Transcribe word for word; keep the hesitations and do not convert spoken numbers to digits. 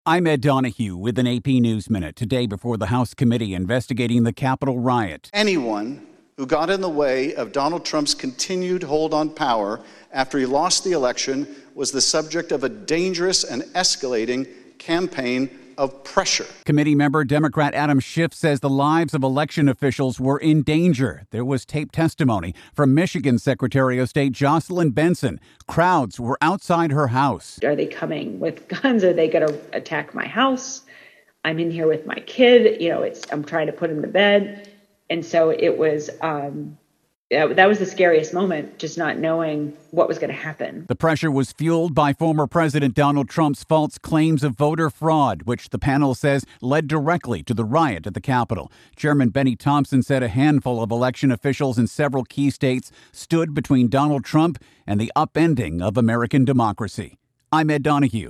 I'm Ed Donahue with an A P News Minute. Today, before the House committee investigating the Capitol riot. Anyone who got in the way of Donald Trump's continued hold on power after he lost the election was the subject of a dangerous and escalating campaign of pressure. Committee member Democrat Adam Schiff says the lives of election officials were in danger. There was taped testimony from Michigan Secretary of State Jocelyn Benson. Crowds were outside her house. Are they coming with guns? Are they going to attack my house? I'm in here with my kid. You know, it's I'm trying to put him to bed. And so it was, um, that was the scariest moment, just not knowing what was going to happen. The pressure was fueled by former President Donald Trump's false claims of voter fraud, which the panel says led directly to the riot at the Capitol. Chairman Benny Thompson said a handful of election officials in several key states stood between Donald Trump and the upending of American democracy. I'm Ed Donahue.